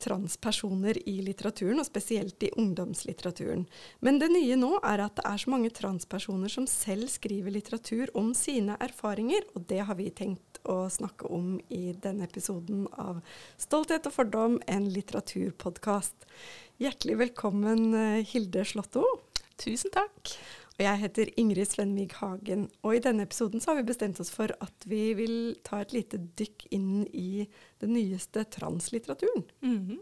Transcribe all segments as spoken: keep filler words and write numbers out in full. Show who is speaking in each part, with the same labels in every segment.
Speaker 1: transpersoner i litteraturen, og spesielt i ungdomslitteraturen. Men det nye nå er at det er så mange transpersoner som selv skriver litteratur om sine erfaringer, og det har vi tenkt å snakke om i denne episoden av Stolthet og fordom, en litteraturpodcast. Hjertelig velkommen, Hilde Slåtto.
Speaker 2: Tusen takk.
Speaker 1: Og jeg heter Ingrid Svenvig Hagen, og i denne episoden så har vi bestemt oss for at vi vil ta et lite dykk inn i den nyeste translitteraturen.
Speaker 2: Mm-hmm.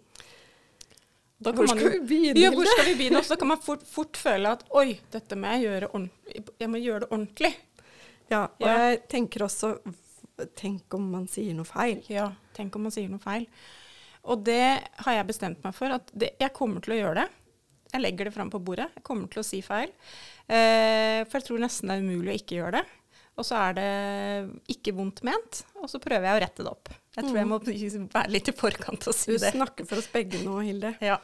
Speaker 1: Hvor skal jo, vi begynne?
Speaker 2: Ja, hvor skal vi begynne? Og så kan man fort, fort føle at oi, dette må jeg gjøre ordentlig. Jeg må gjøre det ordentlig.
Speaker 1: Ja, og
Speaker 2: ja.
Speaker 1: jeg tenker også, tenk om man sier noe feil.
Speaker 2: Ja, tenk om man sier noe feil. Og det har jeg bestemt meg for, at det, jeg kommer til å gjøre det. Jeg legger det frem på bordet. Jeg kommer til å si feil. Eh, for jeg tror nesten det er umulig å ikke gjøre det. Og så er det ikke vondt ment, og så prøver jeg å rette det opp. Jeg tror jeg må være litt i forkant og si
Speaker 1: du
Speaker 2: det.
Speaker 1: Du snakker for oss begge nå, Hilde.
Speaker 2: Ja.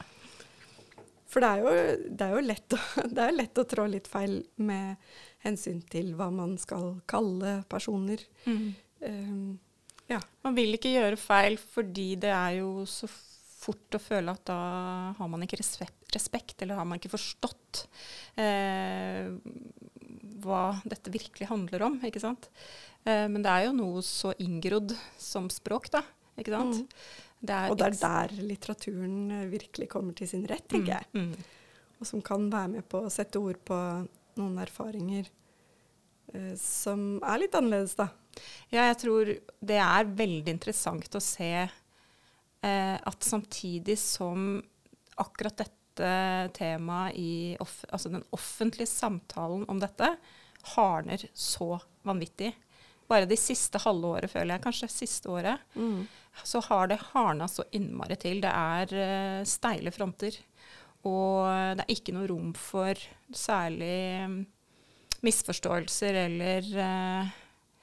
Speaker 1: For det er jo, det er jo lett, å, det er lett å trå litt feil med hensyn til hva man skal kalle personer.
Speaker 2: Mm.
Speaker 1: Um, ja.
Speaker 2: Man vil ikke gjøre feil, fordi det er jo så fort å føle at da har man ikke respekt, eller har man ikke forstått eh, hva dette virkelig handler om, ikke sant? Eh, men det er jo noe så inngrodd som språk, da, ikke sant?
Speaker 1: Mm.
Speaker 2: Det er
Speaker 1: og det er der litteraturen virkelig kommer til sin rett, tenker jeg.
Speaker 2: Mm, mm.
Speaker 1: Og som kan være med på å sette ord på noen erfaringer eh, som er litt annerledes, da.
Speaker 2: Ja, jeg tror det er veldig interessant å se Eh, at samtidig som akkurat dette temaet i off, altså den offentlige samtalen om dette hardner så vanvittig. Bare de siste halve året, føler jeg, kanskje siste året, mm. så har det hardnet så innmari til. Det er uh, steile fronter, og det er ikke noe rom for særlig um, misforståelser eller uh,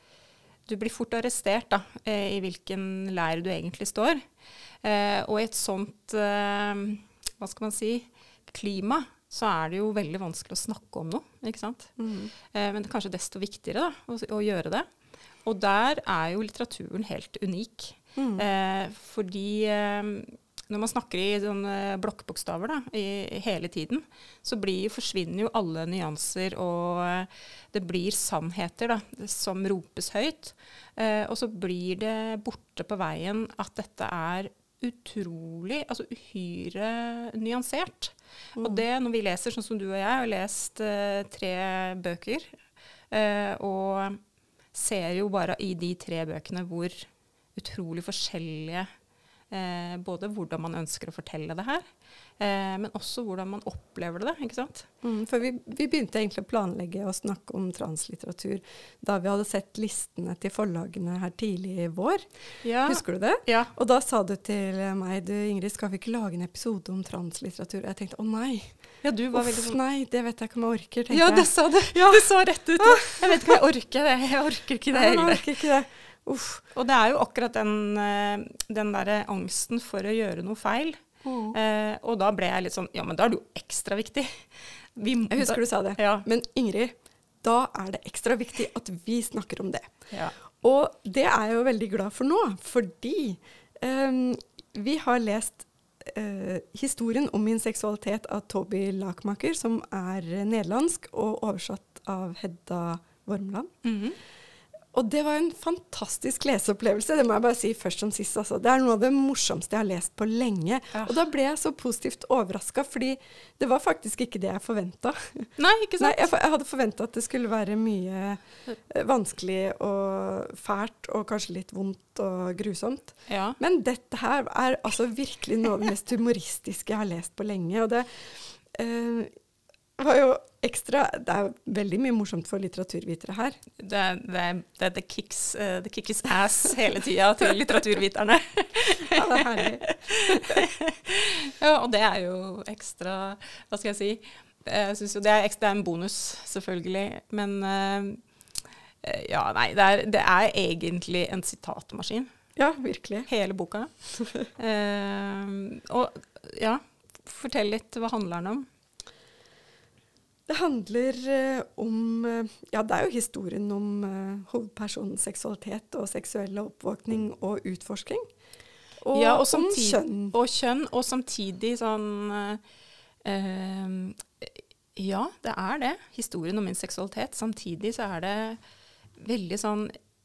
Speaker 2: du blir fort arrestert da, eh, i hvilken leir du egentlig står. Eh, og i et sånt, eh, hva skal man si, klima, så er det jo veldig vanskelig å snakke om noe, ikke sant? Mm. Eh, men det er kanskje desto viktigere da, å, å gjøre det. Og der er jo litteraturen helt unik. Mm. Eh, fordi eh, når man snakker i sånne blokkbokstaver da, i, hele tiden, så blir, forsvinner jo alle nyanser, og det blir sannheter da, som ropes høyt. Eh, og så blir det borte på veien at dette er utrolig, altså uhyre nyansert. Mm. Og det, når vi leser, sånn som du og jeg, har lest eh, tre bøker, eh, og ser jo bare i de tre bøkene hvor utrolig forskjellige Eh, både hvordan man ønsker å fortelle det her, eh, men også hvordan man opplever det, ikke sant?
Speaker 1: Mm, for vi, vi begynte egentlig å planlegge å snakke om translitteratur da vi hadde sett listene til forlagene her tidlig i vår.
Speaker 2: Ja.
Speaker 1: Husker du det?
Speaker 2: Ja.
Speaker 1: Og da sa du til meg, du Ingrid, skal vi ikke lage en episode om translitteratur? Og jeg tenkte, å nei.
Speaker 2: Ja, du var
Speaker 1: Uff,
Speaker 2: veldig sånn.
Speaker 1: Nei, det vet jeg ikke om jeg orker, tenkte
Speaker 2: ja,
Speaker 1: jeg.
Speaker 2: det sa du. Ja. Du sa rett ut. Jeg vet ikke om jeg orker det. Jeg orker ikke det
Speaker 1: heller.
Speaker 2: heller.
Speaker 1: Jeg orker ikke det. Uff.
Speaker 2: Og det er jo akkurat den, den der angsten for å gjøre noe feil. Mm. Eh, og da ble jeg litt sånn, ja, men da er det jo ekstra viktig. Vi,
Speaker 1: jeg husker
Speaker 2: da,
Speaker 1: du sa det.
Speaker 2: Ja.
Speaker 1: Men Ingrid, da er det ekstra viktig at vi snakker om det.
Speaker 2: Ja.
Speaker 1: Og det er jeg jo veldig glad for nå, fordi um, vi har lest uh, historien om min seksualitet av Toby Lakmaker, som er nederlandsk og oversatt av Hedda Wormland. Mm-hmm. Og det var en fantastisk leseopplevelse, det må jeg bare si først som sist. Altså. Det er noe av det morsomste jeg har lest på lenge. Ja. Og da ble jeg så positivt overrasket, fordi det var faktisk ikke det jeg forventet.
Speaker 2: Nei, ikke sant?
Speaker 1: Nei, jeg, jeg hadde forventet at det skulle være mye eh, vanskelig og fælt, og kanskje litt vondt og grusomt.
Speaker 2: Ja.
Speaker 1: Men dette her er altså virkelig noe av det mest humoristiske jeg har lest på lenge. Og det eh, var jo ekstra, det er veldig mye morsomt for litteraturvitere her.
Speaker 2: Det, det, det er the kicks, uh, the kicks ass hele tiden til litteraturviterne.
Speaker 1: Ja, det er herlig.
Speaker 2: Ja, og det er jo ekstra, hva skal jeg si, jeg synes jo det er, ekstra, det er en bonus, selvfølgelig, men uh, ja, nei, det er, det er egentlig en sitatmaskin.
Speaker 1: Ja, virkelig.
Speaker 2: Hele boka. uh, og ja, fortell litt, hva handler den om?
Speaker 1: Det handler uh, om, uh, ja det er jo historien om uh, hovedpersonens seksualitet og seksuelle oppvåkning og utforsking. Og,
Speaker 2: ja, og
Speaker 1: om
Speaker 2: samtid-
Speaker 1: kjønn.
Speaker 2: Og kjønn, og samtidig sånn eh, ja, det er det. Historien om min seksualitet. Samtidig så er det veldig sånn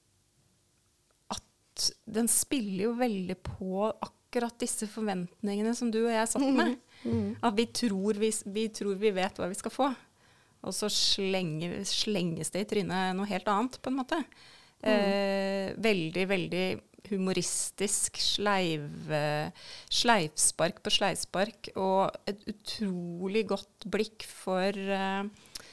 Speaker 2: at den spiller jo veldig på akkurat disse forventningene som du og jeg satt med.
Speaker 1: Mm. Mm.
Speaker 2: At vi tror vi, vi tror vi vet hva vi skal få. Og så slenger, slenges det i trynet noe helt annet, på en måte. Mm. Eh, veldig, veldig humoristisk sleiv, sleivspark på sleivspark, og et utrolig godt blikk for eh,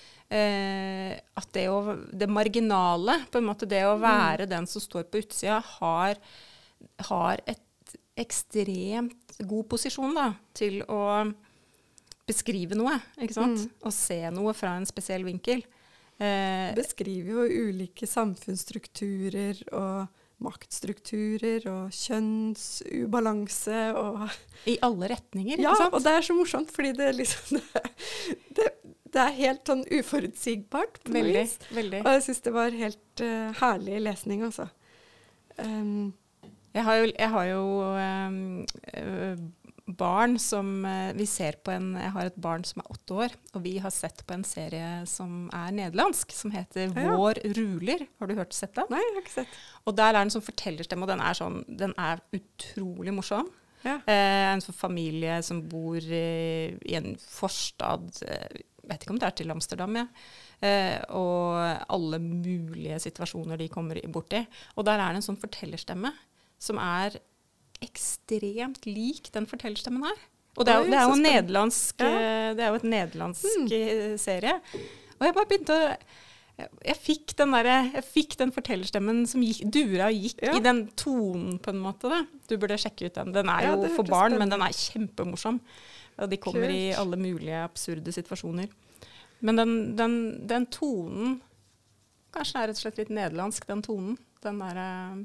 Speaker 2: eh, at det, å, det marginale, på en måte det å være mm. den som står på utsida, har, har et ekstremt god posisjon da, til å beskrive noe, ikke sant? Mm. Og se noe fra en spesiell vinkel.
Speaker 1: Eh, beskriver jo ulike samfunnsstrukturer og maktstrukturer og kjønnsubalanse og
Speaker 2: i alle retninger,
Speaker 1: ja,
Speaker 2: ikke sant?
Speaker 1: Ja, og det er så morsomt, fordi det liksom det, det, det er helt sånn uforutsigbart på
Speaker 2: veldig,
Speaker 1: noe vis.
Speaker 2: Veldig.
Speaker 1: Og jeg synes det var helt uh, herlig lesning, altså. Um,
Speaker 2: jeg har jo, jeg har jo um, uh, barn som uh, vi ser på en, jeg har et barn som er åtte år, og vi har sett på en serie som er nederlandsk, som heter ja. Vår ruler. Har du hørt sett den?
Speaker 1: Nei, jeg har ikke sett.
Speaker 2: Og der er den som fortellerstemme, og den er, sånn, den er utrolig morsom.
Speaker 1: Ja.
Speaker 2: Eh, en sånn familie som bor eh, i en forstad, eh, vet ikke om det er til Amsterdam, ja. Eh, og alle mulige situasjoner de kommer borti. Og der er det en sånn fortellerstemme som er ekstremt lik den fortellerstemmen her. Og det er, Oi, det er jo nederlandsk, ja. Det er jo et nederlandsk mm. serie. Og jeg bare begynte å Jeg fikk den, der, jeg fikk den fortellerstemmen som gikk, dura og gikk ja. I den tonen, på en måte. Da. Du burde sjekke ut den. Den er jo ja, for barn, spennende. Men den er kjempemorsom. Og de kommer Kult. I alle mulige absurde situasjoner. Men den, den, den tonen, kanskje er rett og slett litt nederlandsk, den tonen. Den der...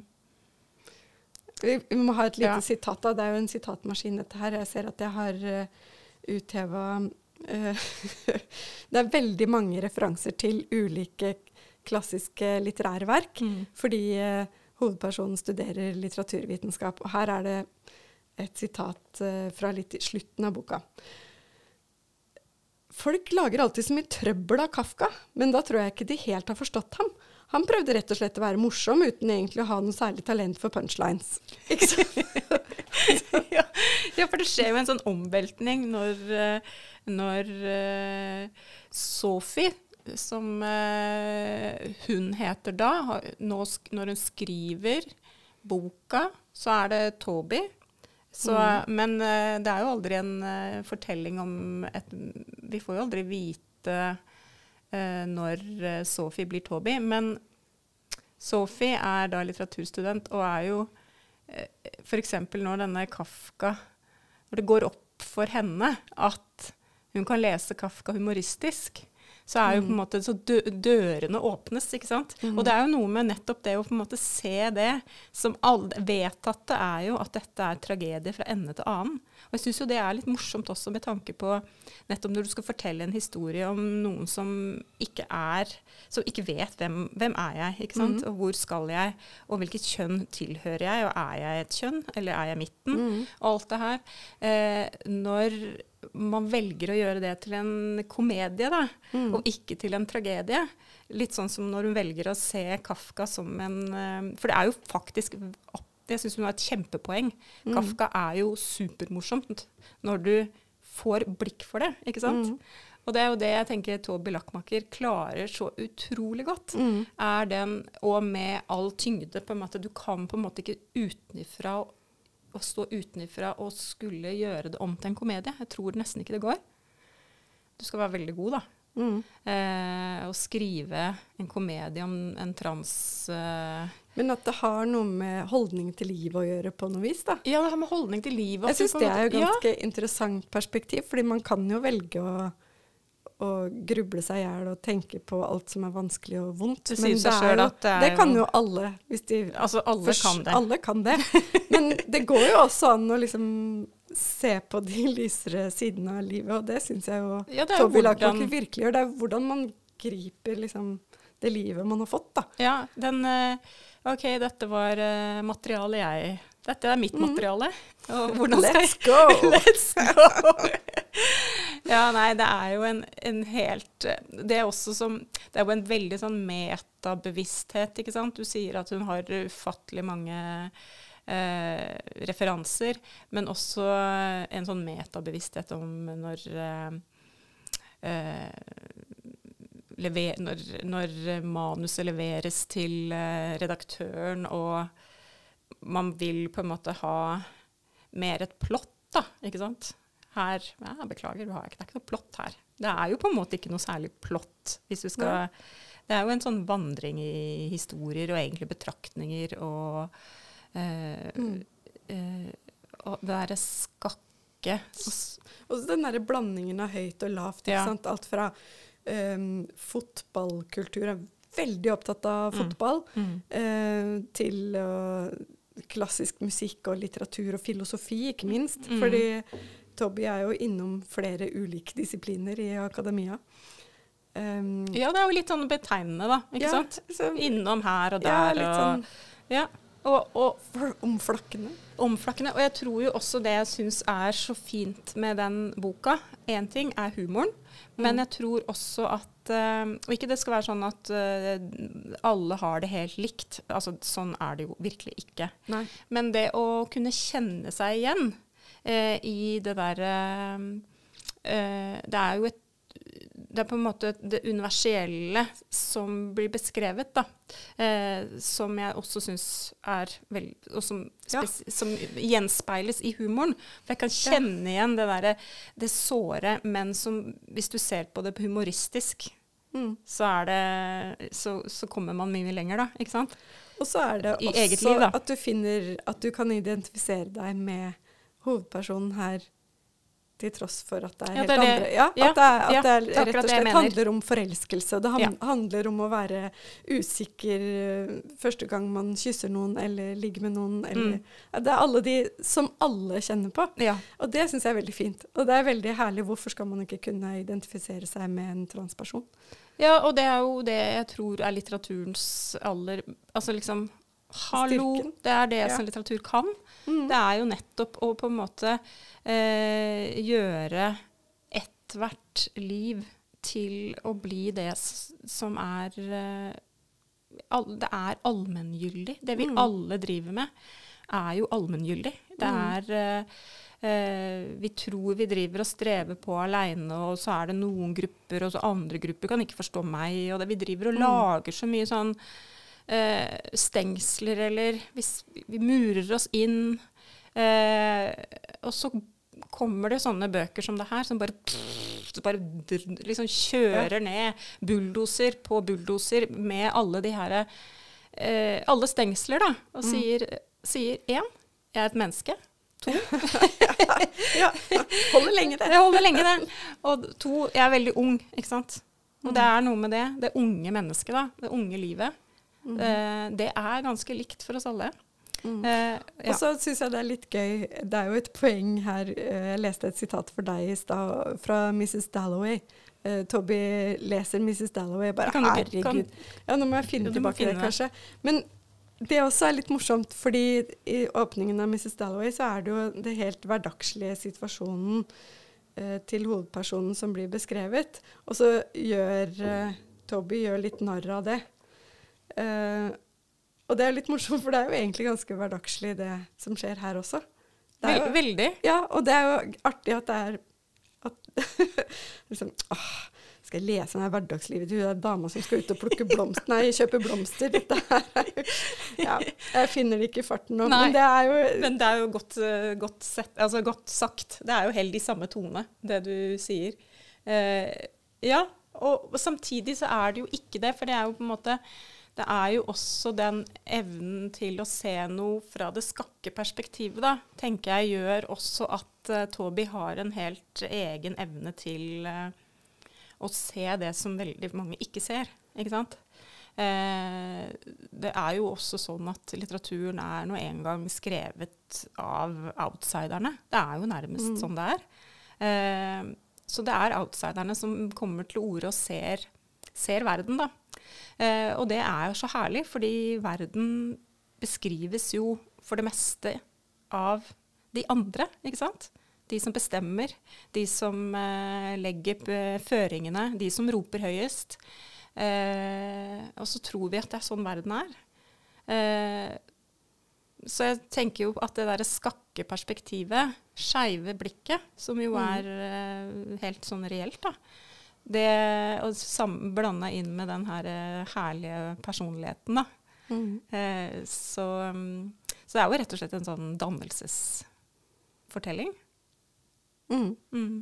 Speaker 1: Vi, vi må ha et lite
Speaker 2: ja.
Speaker 1: Sitat da. Det er jo en sitatmaskin dette her. Jeg ser at jeg har uh, uthevet... Uh, det er veldig mange referanser til ulike klassiske litterære verk, mm. fordi uh, hovedpersonen studerer litteraturvitenskap. Og her er det et sitat uh, fra litt i slutten av boka. Folk lager alltid så mye trøbbel av Kafka, men da tror jeg ikke de helt har forstått ham. Han prøvde rett og slett å være morsom, uten egentlig å ha noe særlig talent for punchlines. Ikke sant?
Speaker 2: ja, ja, for det skjer jo en sånn omveltning når, når uh, Sophie, som uh, hun heter da, nå, når hun skriver boka, så er det Toby. Så, mm. Men uh, det er jo aldri en uh, fortelling om et... Vi får jo aldri vite... når Sophie blir Toby, men Sophie er da litteraturstudent og er jo for eksempel når denne Kafka, når det går opp for henne at hun kan lese Kafka humoristisk, så er jo på en måte så dø dørene åpnes, ikke sant? Mm. Og det er jo noe med nettopp det å på en måte se det som alle vedtatte er jo at dette er tragedie fra ende til annen. Og jeg synes jo det er litt morsomt også med tanke på nettopp når du skal fortelle en historie om noen som ikke er, som ikke vet hvem, hvem er jeg, ikke sant? Mm. Og hvor skal jeg, og hvilket kjønn tilhører jeg, og er jeg et kjønn, eller er jeg midten, mm. og alt det her. Eh, når man velger å gjøre det til en komedie da, mm. og ikke til en tragedie. Litt sånn som når hun velger å se Kafka som en... For det er jo faktisk... Jeg synes hun har et kjempepoeng. Mm. Kafka er jo supermorsomt når du får blikk for det, ikke sant? Mm. Og det er jo det jeg tenker Toby Lackmaker klarer så utrolig godt. Mm. Er den, og med all tyngde, på en måte, du kan på en måte ikke utenifra å stå utenifra og skulle gjøre det om til en komedie. Jeg tror nesten ikke det går. Du skal være veldig god da. Mm. Eh, å skrive en komedie om en trans... Eh,
Speaker 1: Men at det har noe med holdning til livet å gjøre på noe vis da?
Speaker 2: Ja, det har med holdning til livet.
Speaker 1: Jeg synes det er jo ganske ja. Interessant perspektiv, fordi man kan jo velge å og gruble seg i hjel og tenke på alt som er vanskelig og vondt.
Speaker 2: Det sier seg selv at det er
Speaker 1: det kan jo alle, hvis de...
Speaker 2: Altså, alle først, kan det.
Speaker 1: Alle kan det. Men det går jo også an å liksom se på de lysere sidene av livet, og det synes jeg jo
Speaker 2: ja,
Speaker 1: Toby Lackmaker virkelig gjør. Det er hvordan man griper liksom det livet man har fått, da.
Speaker 2: Ja, den... Ok, dette var uh, materialet jeg dette er mitt materiale. Og
Speaker 1: Let's go!
Speaker 2: Let's go! Ja, nei, det er jo en, en helt Det er også som Det er jo en veldig sånn metabevissthet, ikke sant? Du sier at hun har ufattelig mange eh, referanser, men også en sånn metabevissthet om når eh, eh, lever, når, når manuset leveres til eh, redaktøren, og man vil på en måte ha mer et plott, da, ikke sant? Her, ja, beklager, du har ikke, det er ikke noe plott her. Det er jo på en måte ikke noe særlig plott, hvis du skal, ja. Det er jo en sånn vandring i historier og egentlig betraktninger, og, eh, mm. eh, og det der skakke.
Speaker 1: Og så den der blandingen av høyt og lavt, ikke
Speaker 2: ja.
Speaker 1: sant? Alt fra um, fotballkultur, er veldig opptatt av fotball, mm. Mm. Uh, til uh, klassisk musikk og litteratur og filosofi, ikke minst, mm. fordi Toby er jo innom flere ulike disipliner i akademia. Um,
Speaker 2: ja, det er jo litt sånn betegnende, da, ikke
Speaker 1: ja,
Speaker 2: sant?
Speaker 1: Så,
Speaker 2: innom her og der.
Speaker 1: Ja, litt sånn
Speaker 2: og, ja, og, og
Speaker 1: omflakkende.
Speaker 2: Omflakkende. Og jeg tror jo også det jeg syns er så fint med den boka. En ting er humoren, mm. men jeg tror også at uh, og ikke det skal være sånn at uh, alle har det helt likt. Altså, sånn er det jo virkelig ikke.
Speaker 1: Nei.
Speaker 2: Men det å kunne kjenne seg igjen Uh, i det der uh, uh, det er jo et det er på en måte det universelle som blir beskrevet, da, uh, som jeg også synes er vel, og som, ja. som gjenspeiles i humoren. For jeg kan kjenne ja. igjen det der, det såre, men som, hvis du ser på det humoristisk, mm. så er det, så, så kommer man mye lenger, da, ikke sant?
Speaker 1: Og så er det
Speaker 2: I
Speaker 1: også
Speaker 2: eget liv, da.
Speaker 1: At du finner, at du kan identifisere deg med hovedpersonen her, til tross for at det er
Speaker 2: ja,
Speaker 1: helt
Speaker 2: det er det.
Speaker 1: andre. Ja,
Speaker 2: Ja,
Speaker 1: at det, er, at
Speaker 2: ja,
Speaker 1: det er, rett og slett handler om forelskelse. Det han,
Speaker 2: ja.
Speaker 1: handler om å være usikker første gang man kysser noen, eller ligger med noen. Eller, mm. ja, det er alle de som alle kjenner på.
Speaker 2: Ja.
Speaker 1: Og det synes jeg er veldig fint. Og det er veldig herlig. Hvorfor skal man ikke kunne identifisere seg med en transperson?
Speaker 2: Ja, og det er jo det jeg tror er litteraturens aller Altså liksom hallo,
Speaker 1: Styrken.
Speaker 2: det er det
Speaker 1: Ja.
Speaker 2: som litteratur kan.
Speaker 1: Mm.
Speaker 2: Det er jo nettopp å på en måte eh, gjøre ethvert liv til å bli det s- som er eh, all, Det er allmenngyldig. Det vi
Speaker 1: Mm.
Speaker 2: alle driver med, er jo allmenngyldig. Det
Speaker 1: Mm.
Speaker 2: er eh, eh, Vi tror vi driver og strever på alene, og så er det noen grupper, og så andre grupper kan ikke forstå meg. Og det, vi driver og
Speaker 1: Mm.
Speaker 2: lager så mye sånn Eh, stengsler, eller hvis vi murer oss inn, eh, og så kommer det sånne bøker som det her, som bare, pff, bare dr- liksom kjører ja. ned bulldoser på bulldoser med alle de her eh, alle stengsler, da, og mm. sier, sier én, jeg er et menneske. To.
Speaker 1: ja, holder lenge det.
Speaker 2: Jeg holder lenge det. Og to, jeg er veldig ung, ikke sant? Og mm. det er noe med det, det unge mennesket, da, det unge livet. Mm. Uh, det er ganske likt for oss alle.
Speaker 1: Mm.
Speaker 2: Uh, ja.
Speaker 1: Og så synes jeg det er litt gøy, det er jo et poeng her, uh, jeg leste et sitat for deg i stad fra missus Dalloway. Uh, Toby leser missus Dalloway, bare
Speaker 2: kan
Speaker 1: herregud.
Speaker 2: Kan,
Speaker 1: ja, nå må jeg finne
Speaker 2: ja,
Speaker 1: tilbake det, kanskje. Men det også er litt morsomt, fordi i åpningen av missus Dalloway så er det jo det helt hverdagslige situasjonen uh, til hovedpersonen som blir beskrevet, og så gjør uh, Toby gjør litt narr av det. Uh, og det er litt morsomt, for det er jo egentlig ganske hverdagslig det som skjer her også. Det er jo,
Speaker 2: veldig.
Speaker 1: Ja, og det er jo artig at det er at, liksom, åh, skal jeg lese den her hverdagslivet til hun der dama som skal ut og plukke blomster? Nei, kjøpe blomster. Dette her er jo, ja, jeg finner det ikke i farten nå,
Speaker 2: Nei,
Speaker 1: men det er jo...
Speaker 2: Men det er jo godt, uh, godt, sett, altså godt sagt. Det er jo helt i samme tone, det du sier. Uh, ja, og, og samtidig så er det jo ikke det, for det er jo på en måte... Det er jo også den evnen til å se noe fra det skakke perspektivet, da, tenker jeg gjør også at uh, Toby har en helt egen evne til uh, å se det som veldig mange ikke ser, ikke sant? Uh, det er jo også sånn at litteraturen er nå en gang skrevet av outsiderne. Det er jo nærmest mm. sånn det er. Uh, så det er outsiderne som kommer til orde og ser, ser verden, da. Uh, og det er jo så herlig, fordi verden beskrives jo for det meste av de andre, ikke sant? De som bestemmer, de som eh, legger eh, føringene, de som roper høyest. Eh, og så tror vi at det er sånn verden er. Eh, så jeg tenker jo at det der skakke perspektivet, skeive blikket, som jo er eh, helt sånn reelt da, det å sam- blande inn med den her eh, herlige personligheten da. Mm. Eh, så, så det er jo rett og slett en sånn dannelsesfortelling.
Speaker 1: Mm. Mm.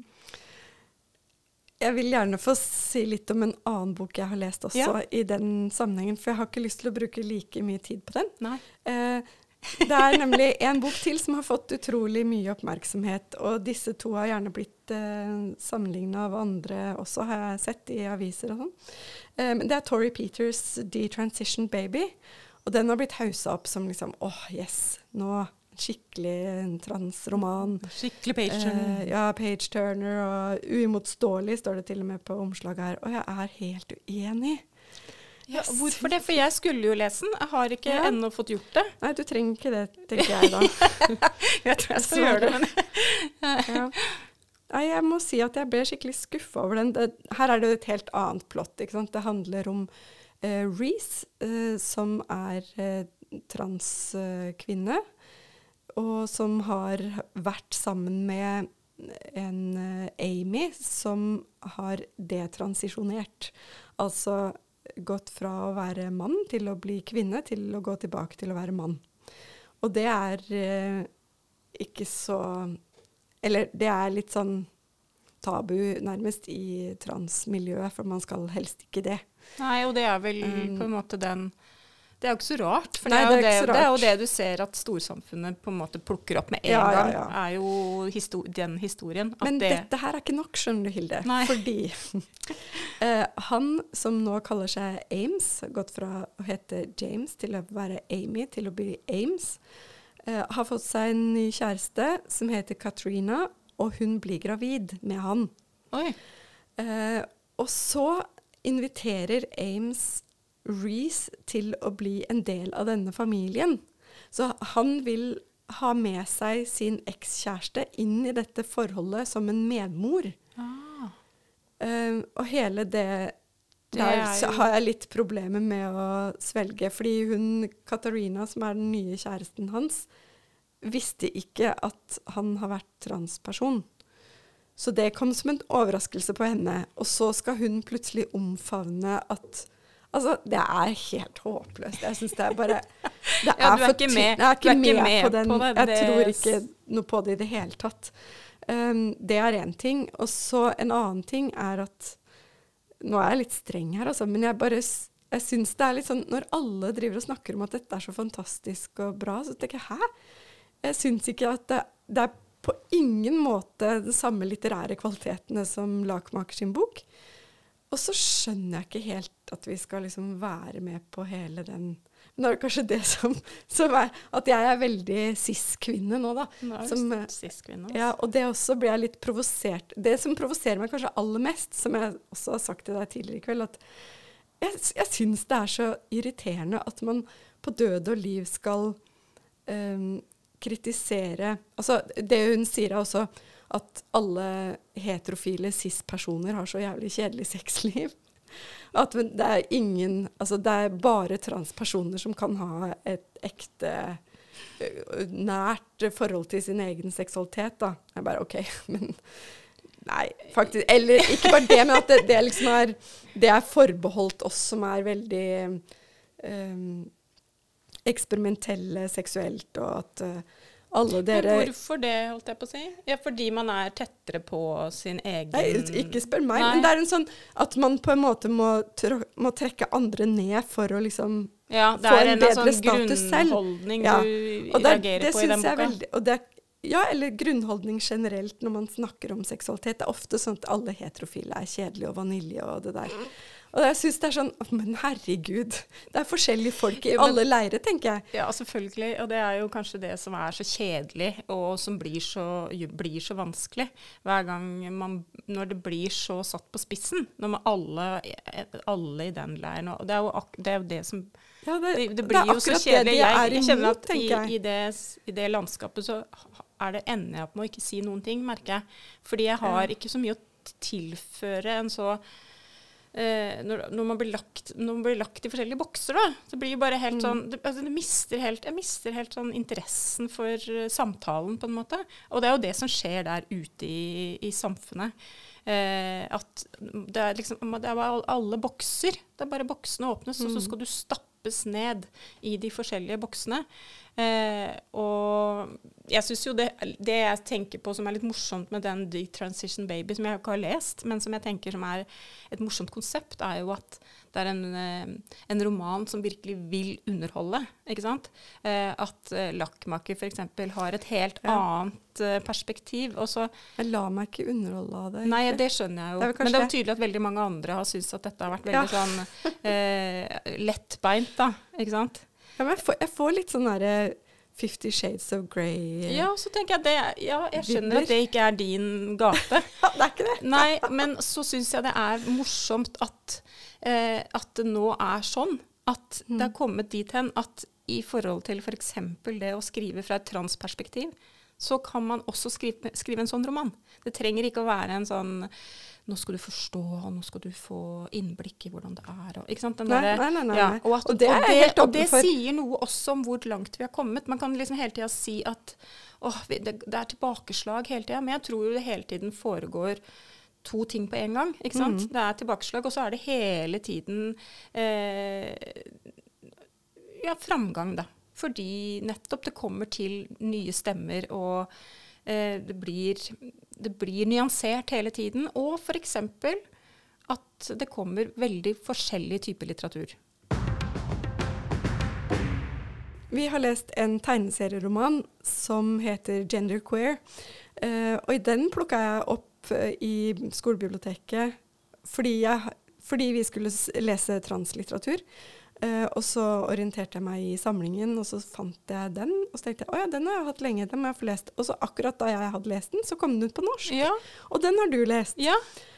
Speaker 1: Jeg vil gjerne få si litt om en annen bok jeg har lest også ja. I den sammenhengen, for jeg har ikke lyst til å bruke like mye tid på den.
Speaker 2: Nei.
Speaker 1: Eh, det er nemlig en bok til som har fått utrolig mye oppmerksomhet, og disse to har gjerne blitt eh, sammenlignet av andre også, har jeg sett I aviser og sånn. Eh, det er Tori Peters' The Transition Baby, og den har blitt hauset opp som liksom, åh, oh, yes, nå skikkelig en transroman.
Speaker 2: Skikkelig page-turner.
Speaker 1: Eh, ja, page-turner, og uimotståelig står det til og med på omslaget her, og jeg er helt uenig.
Speaker 2: Ja, hvorfor det? For jeg skulle jo lese den. Jeg har ikke ja. ennå fått gjort det.
Speaker 1: Nei, du trenger ikke det, tenker jeg da.
Speaker 2: Jeg tror jeg skal gjøre det, men...
Speaker 1: ja. Nei, jeg må si at jeg ble skikkelig skuffet over den. Det, her er det et helt annet plott, ikke sant? Det handler om uh, Reese, uh, som er uh, transkvinne, og som har vært sammen med en uh, Amy som har detransisjonert. Altså gått fra å være mann til å bli kvinne, til å gå tilbake til å være mann. Og det er uh, ikke så... Eller det er litt sånn tabu nærmest I transmiljøet, for man skal helst ikke det.
Speaker 2: Nei, og det er vel um, på en måte den... Det er jo ikke så rart, for
Speaker 1: nei,
Speaker 2: det, er
Speaker 1: det, er
Speaker 2: det, det er jo det du ser at storsamfunnet på en måte plukker opp med en
Speaker 1: ja,
Speaker 2: gang,
Speaker 1: ja, ja.
Speaker 2: er jo histor- den historien. At
Speaker 1: Men
Speaker 2: det
Speaker 1: dette her er ikke nok, skjønner du, Hilde.
Speaker 2: Nei.
Speaker 1: Fordi uh, han som nå kaller seg Ames, gått fra å hete James til å være Amy, til å bli Ames, uh, har fått seg en ny kjæreste som heter Katrina, og hun blir gravid med han.
Speaker 2: Oi.
Speaker 1: Uh, og så inviterer Ames Reese til å bli en del av denne familien. Så han vil ha med seg sin ekskjæreste inn I dette forholdet som en medmor.
Speaker 2: Ah.
Speaker 1: Uh, og hele det,
Speaker 2: det
Speaker 1: der
Speaker 2: jo...
Speaker 1: har jeg litt problemer med å svelge, fordi hun, Katarina, som er den nye kjæresten hans, visste ikke at han har vært transperson. Så det kom som en overraskelse på henne, og så skal hun plutselig omfavne at altså, det er helt håpløst. Jeg synes det er bare... Det er
Speaker 2: ja, du er
Speaker 1: for
Speaker 2: ikke med,
Speaker 1: jeg er ikke,
Speaker 2: du er ikke
Speaker 1: med,
Speaker 2: med
Speaker 1: på den.
Speaker 2: På det.
Speaker 1: Jeg
Speaker 2: det...
Speaker 1: tror ikke noe på det I det hele tatt. Um, det er en ting. Og så en annen ting er at... Nå er jeg litt streng her, altså, men jeg bare... Jeg synes det er litt sånn... Når alle driver og snakker om at dette er så fantastisk og bra, så tenker jeg, hæ? Jeg synes ikke at det, det er på ingen måte de samme litterære kvalitetene som Lakmaker sin bok. Og så skjønner jeg ikke helt at vi skal liksom være med på hele den... Men det er kanskje det som, som er... At jeg er veldig cis-kvinne nå, da.
Speaker 2: Nå er
Speaker 1: som,
Speaker 2: du cis-kvinne. Altså.
Speaker 1: Ja, og det også blir jeg litt provosert. Det som provoserer meg kanskje aller mest, som jeg også har sagt til deg tidligere I kveld, at jeg, jeg synes det er så irriterende at man på død og liv skal um, kritisere... Altså, det hun sier er også... at alle heterofile cis-personer har så jævlig kjedelig sexliv. At det er ingen, altså det er bare transpersoner som kan ha et ekte nært forhold til sin egen seksualitet da. Jeg bare, ok, men nei, faktisk, eller ikke bare det, men at det, det liksom er, det er forbeholdt oss som er veldig um, eksperimentelle seksuelt, og at uh, alle dere...
Speaker 2: Men hvorfor det, holdt jeg på å si? Ja, fordi man er tettere på sin egen...
Speaker 1: Nei, ikke spør meg,
Speaker 2: Nei.
Speaker 1: Men det er en sånn at man på en måte må, tr- må trekke andre ned for å liksom
Speaker 2: ja,
Speaker 1: få en, en bedre
Speaker 2: sånn
Speaker 1: status selv.
Speaker 2: grunnholdning
Speaker 1: ja.
Speaker 2: du
Speaker 1: og det,
Speaker 2: reagerer
Speaker 1: det
Speaker 2: på I den boka.
Speaker 1: Veldig, og det, ja, eller grunnholdning generelt når man snakker om seksualitet. Det er ofte sånn at alle heterofile er kjedelige og vanilje og det der. Og jeg synes det er sånn, men herregud, det er forskjellige folk i alle leire, tenker jeg.
Speaker 2: Ja, selvfølgelig. Og det er jo kanskje det som er så kjedelig, og som blir så, blir så vanskelig. Hver gang man, når det blir så satt på spissen, når man alle, alle i den leiren, og det er jo ak- det, er jo det som,
Speaker 1: Ja, det,
Speaker 2: det, det
Speaker 1: det
Speaker 2: blir
Speaker 1: er
Speaker 2: jo så
Speaker 1: akkurat det
Speaker 2: kjedelig.
Speaker 1: de
Speaker 2: Jeg,
Speaker 1: er
Speaker 2: jeg kjenner
Speaker 1: imot,
Speaker 2: at i,
Speaker 1: tenker jeg.
Speaker 2: i, det, i det landskapet så er det ender jeg opp med å ikke si noen ting, merker jeg. Fordi jeg har
Speaker 1: Ja.
Speaker 2: ikke så mye å tilføre en så... Eh, når, når, man blir lagt, når man blir lagt i forskjellige bokser, da, så blir det bare helt
Speaker 1: Mm.
Speaker 2: sånn det, altså, det mister helt, Jeg mister helt sånn interessen for uh, samtalen, på en måte. Og det er jo det som skjer der ute i, i samfunnet. Eh, at det er liksom det er bare alle bokser. Det er bare boksene åpnes,
Speaker 1: Mm.
Speaker 2: og så skal du stappes ned i de forskjellige boksene. Eh, og jeg synes jo det, det jeg tenker på som er litt morsomt med den Detransition Baby, som jeg ikke har lest, men som jeg tenker som er et morsomt konsept, er jo at det er en, eh, en roman som virkelig vil underholde, ikke sant? Eh, at eh, Lakkmaker for eksempel har et helt
Speaker 1: Ja.
Speaker 2: annet eh, perspektiv, og så
Speaker 1: Jeg lar meg ikke underholde av det.
Speaker 2: Nei,
Speaker 1: egentlig.
Speaker 2: det skjønner jeg jo.
Speaker 1: Det er vel kanskje
Speaker 2: Men det er jo
Speaker 1: det.
Speaker 2: tydelig at veldig mange andre har syntes at dette har vært
Speaker 1: Ja.
Speaker 2: veldig sånn eh, lettbeint, da, ikke sant?
Speaker 1: Ja, men jeg, får, jeg får litt sånn derre Fifty Shades of Grey.
Speaker 2: Ja, og så tenker jeg det, ja, jeg skjønner
Speaker 1: Vibber.
Speaker 2: at det ikke er din gate.
Speaker 1: Ja, det er ikke det.
Speaker 2: Nei, men så synes jeg det er morsomt at, eh, at det nå er sånn, at
Speaker 1: Mm.
Speaker 2: det har kommet dit hen at i forhold til for eksempel det å skrive fra et transperspektiv, så kan man også skrive, skrive en sånn roman. Det trenger ikke å være en sånn, nå skal du forstå, og nå skal du få innblikk i hvordan det er, og, ikke sant? Den
Speaker 1: Nei,
Speaker 2: derre-
Speaker 1: nei, nei, nei,
Speaker 2: ja,
Speaker 1: nei.
Speaker 2: og, at,
Speaker 1: Og det er
Speaker 2: og,
Speaker 1: jeg
Speaker 2: det,
Speaker 1: helt
Speaker 2: og
Speaker 1: åpen
Speaker 2: det
Speaker 1: for.
Speaker 2: sier noe også om hvor langt vi har kommet. Man kan liksom hele tiden si at åh, vi- det, det er tilbakeslag hele tiden, men jeg tror jo det hele tiden foregår to ting på en gang, ikke sant?
Speaker 1: Mhm.
Speaker 2: Det er tilbakeslag, og så er det hele tiden eh, ja, framgang da. Fordi nettopp det kommer til nye stemmer, og eh, det, blir, det blir nyansert hele tiden. Og for eksempel at det kommer veldig forskjellige typer litteratur.
Speaker 1: Vi har lest en tegneserieroman som heter Genderqueer, eh, og i den plukket jeg opp eh, i skolebiblioteket fordi, jeg, fordi vi skulle s- lese translitteratur. Eh, og så orienterte jeg meg i samlingen, og så fant jeg den, og så tenkte jeg, åja, den har jeg hatt lenge, den må jeg få lest. Og så akkurat da jeg hadde lest den, så kom den ut på norsk.
Speaker 2: Ja,
Speaker 1: Og den har du lest.
Speaker 2: ja.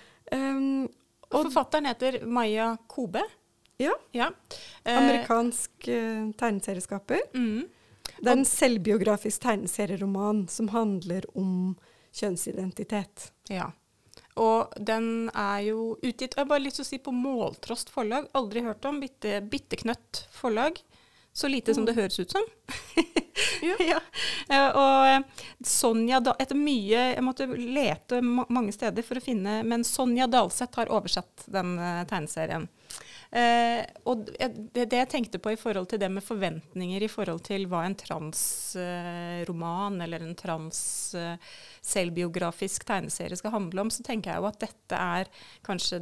Speaker 1: Um,
Speaker 2: Og forfatteren heter Maja Kobe.
Speaker 1: Ja,
Speaker 2: Ja. Eh,
Speaker 1: amerikansk uh, tegneserieskaper.
Speaker 2: mm.
Speaker 1: Det er en selvbiografisk tegneserieroman som handler om kjønnsidentitet.
Speaker 2: Ja. Og den er jo utgitt, jeg har bare lyst til å si på Måltrost forlag, aldri hørt om, bitte, bitteknøtt forlag, så lite som det høres ut som.
Speaker 1: Ja.
Speaker 2: Ja. Eh, og eh, Sonja, Da- etter mye, jeg måtte lete ma mange steder for å finne, men Sonja Dalseth har oversatt den eh, tegneserien. Eh, og det, det jeg tenkte på i forhold til det med forventninger i forhold til hva en transroman eh, eller en trans eh, selvbiografisk tegneserie skal handle om, så tenker jeg jo at dette er kanskje,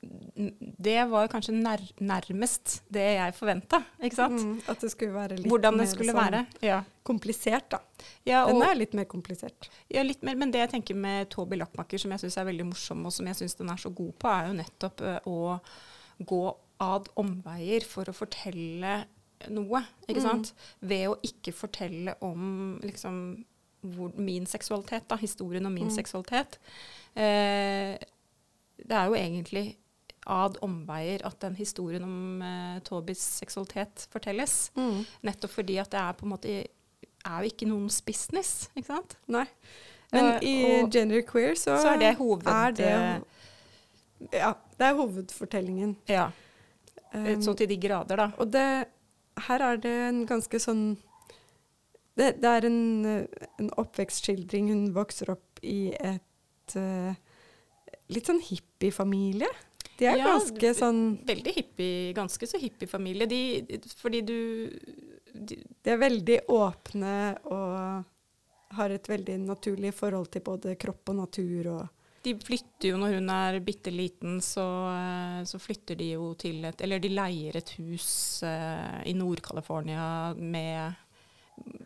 Speaker 2: det var kanskje nær, nærmest det jeg forventet, ikke sant?
Speaker 1: Mm, at det skulle være litt
Speaker 2: Hvordan det
Speaker 1: mer
Speaker 2: skulle
Speaker 1: sånn
Speaker 2: være, ja.
Speaker 1: komplisert da.
Speaker 2: Ja,
Speaker 1: Den
Speaker 2: og,
Speaker 1: er litt mer komplisert.
Speaker 2: ja, litt mer, men det jeg tenker med Toby Lakkmaker, som jeg synes er veldig morsom, og som jeg synes den er så god på, er jo nettopp ø, å gå ad omveier for å fortelle noe, ikke sant? Ved å ikke fortelle om liksom, hvor, min seksualitet, da, historien om min
Speaker 1: Mm.
Speaker 2: seksualitet. Eh, det er jo egentlig ad omveier at den historien om eh, Tobys seksualitet fortelles.
Speaker 1: Mm.
Speaker 2: Nettopp fordi at det er på en måte er jo ikke noens business, ikke sant?
Speaker 1: Nei. Men
Speaker 2: Eh,
Speaker 1: i
Speaker 2: og
Speaker 1: Genderqueer så,
Speaker 2: så er det hoved...
Speaker 1: er det, ja, det er hovedfortellingen.
Speaker 2: ja,
Speaker 1: Um,
Speaker 2: så til de grader, da.
Speaker 1: og det, her er det en ganske sånn, det, det er en, eh, en oppvekstskildring. Hun vokser opp i et eh, litt sånn hippie-familie. De er
Speaker 2: Ja,
Speaker 1: ganske
Speaker 2: det-
Speaker 1: sånn,
Speaker 2: Veldig hippie, ganske så hippie familie. De, fordi du de,
Speaker 1: de er veldig åpne og har et veldig naturlig forhold til både kropp og natur og
Speaker 2: de flytter jo når hun er bitte liten, så, eh, så flytter de jo til et Eller de leier et hus eh, i Nord-California med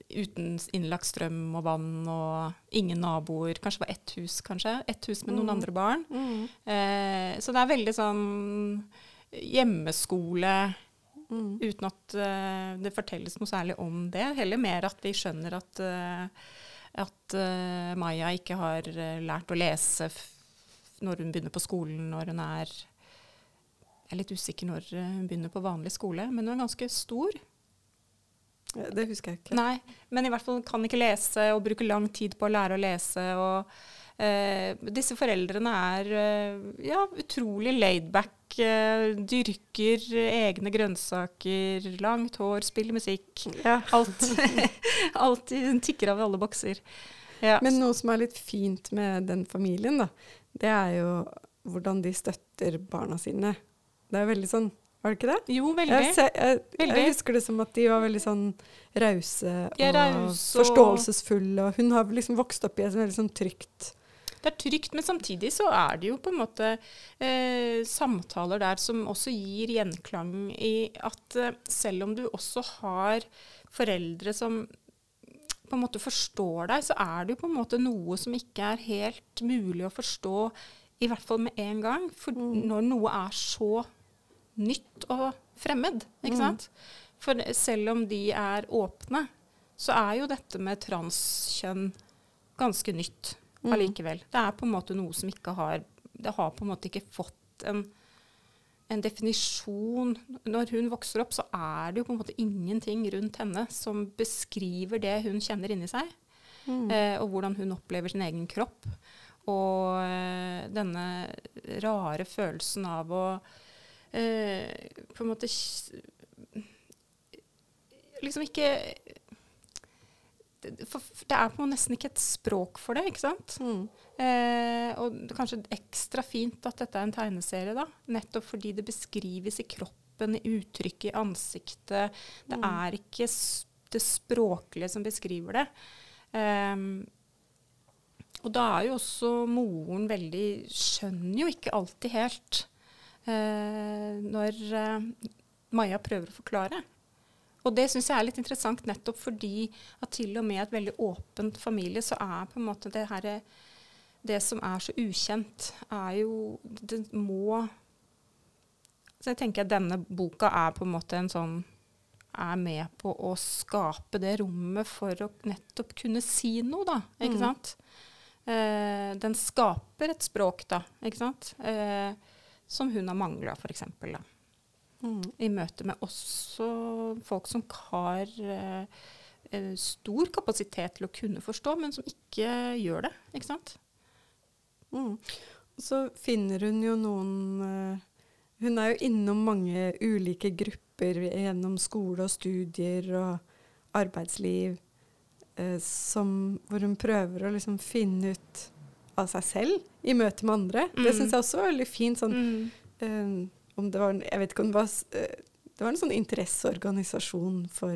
Speaker 2: uten innlagt strøm og vann og ingen naboer. Kanskje bare ett hus, kanskje. Ett hus med noen
Speaker 1: Mm.
Speaker 2: andre barn.
Speaker 1: Mm.
Speaker 2: Eh, så det er veldig sånn hjemmeskole,
Speaker 1: Mm.
Speaker 2: uten at uh, det fortelles noe særlig om det. Heller mer at vi skjønner at, uh, at uh, Maja ikke har uh, lært å lese f når hun begynner på skolen, når hun er Jeg er litt usikker når uh, hun begynner på vanlig skole, men hun er ganske stor.
Speaker 1: Ja, det husker jeg ikke.
Speaker 2: Nei, men i hvert fall kan ikke lese og bruker lang tid på å lære å lese. Og uh, disse foreldrene er uh, ja, utrolig laid back. Uh, dyrker egne grønnsaker, langt hår, spiller musikk.
Speaker 1: Ja.
Speaker 2: Alt. Alltid tikker av alle bokser. Ja.
Speaker 1: Men noe som er litt fint med den familien, da, det er jo hvordan de støtter barna sine. Det er veldig sånn, var det ikke det?
Speaker 2: Jo, veldig.
Speaker 1: Jeg, ser, jeg,
Speaker 2: veldig.
Speaker 1: jeg husker det som at de var veldig sånn rause og
Speaker 2: Ja, raus og
Speaker 1: forståelsesfulle, og hun har liksom vokst opp i et veldig sånn trygt.
Speaker 2: Det er trygt, men samtidig så er det jo på en måte eh, samtaler der som også gir gjenklang i at eh, selv om du også har foreldre som på en måte forstår deg, så er det jo på en måte noe som ikke er helt mulig å forstå, i hvert fall med en gang. For
Speaker 1: Mm.
Speaker 2: når noe er så nytt og fremmed, ikke
Speaker 1: Mm.
Speaker 2: sant? For selv om de er åpne, så er jo dette med transkjønn ganske nytt.
Speaker 1: Mm.
Speaker 2: Allikevel. Det er på en måte noe som ikke har Det har på en måte ikke fått en, en definisjon. Når hun vokser opp, så er det jo på en måte ingenting rundt henne som beskriver det hun kjenner inni seg,
Speaker 1: Mm.
Speaker 2: eh, og hvordan hun opplever sin egen kropp. Og eh, denne rare følelsen av å eh, på en måte liksom ikke For det er på nesten ikke et språk for det, ikke sant?
Speaker 1: Mm.
Speaker 2: Eh, og det er kanskje ekstra fint at dette er en tegneserie, da. Nettopp fordi det beskrives i kroppen, i uttrykket, i ansiktet. Det
Speaker 1: Mm.
Speaker 2: er ikke s det språklige som beskriver det. Um, og da er jo også moren veldig Skjønner jo ikke alltid helt eh, når eh, Maja prøver å forklare. Og det syns jeg er litt interessant nettopp fordi at til og med et veldig åpent familie, så er på en måte det her Det som er så ukjent, er jo Det må Så jeg tenker at denne boka er på en måte en sånn er med på å skape det rommet for å nettopp kunne si noe, da. Ikke
Speaker 1: Mm.
Speaker 2: sant? Eh, den skaper et språk, da. Ikke sant? Eh, som hun har mangla, for eksempel, da.
Speaker 1: Mm.
Speaker 2: I møte med også folk som har eh, eh, stor kapasitet til å kunne forstå, men som ikke gjør det. Ikke sant?
Speaker 1: Mm. Og så finner hun jo noen uh, Hun er jo innom mange ulike grupper gjennom skole og studier og arbeidsliv, uh, som, hvor hun prøver å liksom finne ut av seg selv i møte med andre.
Speaker 2: Mm.
Speaker 1: Det syns jeg også var veldig fint. Sånn,
Speaker 2: Mm.
Speaker 1: uh, om det var, jeg vet ikke om det var, uh, det var en sånn interesseorganisasjon for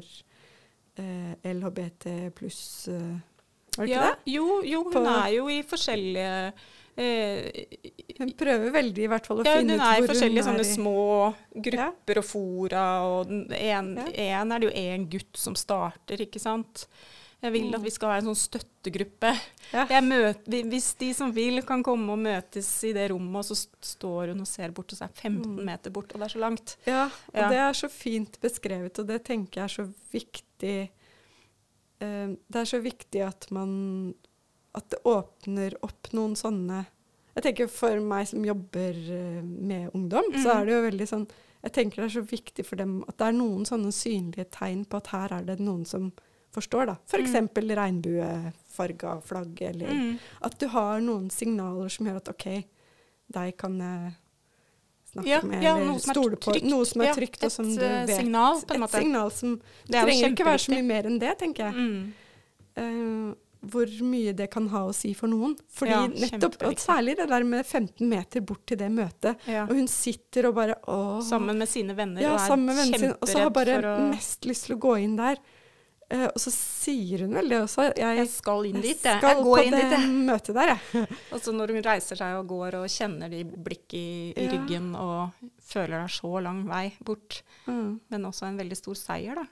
Speaker 1: uh, L H B T pluss, uh, var det
Speaker 2: Ja,
Speaker 1: ikke det?
Speaker 2: jo, jo, hun
Speaker 1: På-
Speaker 2: er jo i forskjellige eh,
Speaker 1: Hun prøver veldig i hvert fall å
Speaker 2: Ja,
Speaker 1: finne
Speaker 2: hun
Speaker 1: ut
Speaker 2: er i
Speaker 1: hvor
Speaker 2: forskjellige
Speaker 1: hun er
Speaker 2: sånne
Speaker 1: i.
Speaker 2: små grupper og fora, og den en,
Speaker 1: Ja.
Speaker 2: en er det jo en gutt som starter, ikke sant? Jeg vil
Speaker 1: Mm.
Speaker 2: at vi skal ha en sånn støttegruppe.
Speaker 1: Ja.
Speaker 2: Jeg møter, vi- hvis de som vil kan komme og møtes i det rommet, og så st- står hun og ser bort, og så er femten
Speaker 1: Mm.
Speaker 2: meter bort, og det er så langt.
Speaker 1: Ja, og
Speaker 2: Ja.
Speaker 1: det er så fint beskrevet, og det tenker jeg er så viktig. Eh, det er så viktig at man at det åpner opp noen sånne. Jeg tenker for meg som jobber eh, med ungdom, så
Speaker 2: Mhm.
Speaker 1: er det jo veldig sånn jeg tenker det er så viktig for dem at det er noen sånne synlige tegn på at her er det noen som forstår, da. For
Speaker 2: Mm.
Speaker 1: eksempel regnbuefarga flagg, eller
Speaker 2: Mm.
Speaker 1: at du har noen signaler som gjør at OK, deg kan jeg snakke
Speaker 2: Ja,
Speaker 1: med,
Speaker 2: ja,
Speaker 1: eller
Speaker 2: noe som er
Speaker 1: stole på.
Speaker 2: trygt.
Speaker 1: Noe som er
Speaker 2: Ja,
Speaker 1: trygt, og som
Speaker 2: et,
Speaker 1: du
Speaker 2: eh,
Speaker 1: vet.
Speaker 2: signal, på en
Speaker 1: Et
Speaker 2: måte.
Speaker 1: signal som
Speaker 2: Det
Speaker 1: Det
Speaker 2: er jo
Speaker 1: trenger ikke være så
Speaker 2: kjempeviktig.
Speaker 1: mye mer enn det, tenker jeg.
Speaker 2: Mm.
Speaker 1: Eh, hvor mye det kan ha å si for noen. Fordi
Speaker 2: Ja,
Speaker 1: nettopp, og
Speaker 2: kjempeviktig.
Speaker 1: særlig det der med femten meter bort til det møtet,
Speaker 2: Ja.
Speaker 1: og hun sitter og bare åh,
Speaker 2: Sammen med sine venner,
Speaker 1: ja,
Speaker 2: og er
Speaker 1: sammen med vennene sine, og så har
Speaker 2: kjemperedd
Speaker 1: bare
Speaker 2: for å
Speaker 1: mest lyst til å gå inn der. Eh, og så sier hun vel det også. Jeg,
Speaker 2: Jeg skal inn dit, jeg.
Speaker 1: skal
Speaker 2: Jeg går
Speaker 1: på
Speaker 2: inn
Speaker 1: det
Speaker 2: dit, jeg.
Speaker 1: møtet der, jeg.
Speaker 2: Og så når hun reiser seg og går og kjenner de blikk i, i
Speaker 1: Ja.
Speaker 2: ryggen og føler det er så lang vei bort,
Speaker 1: Mm.
Speaker 2: men også en veldig stor seier, da.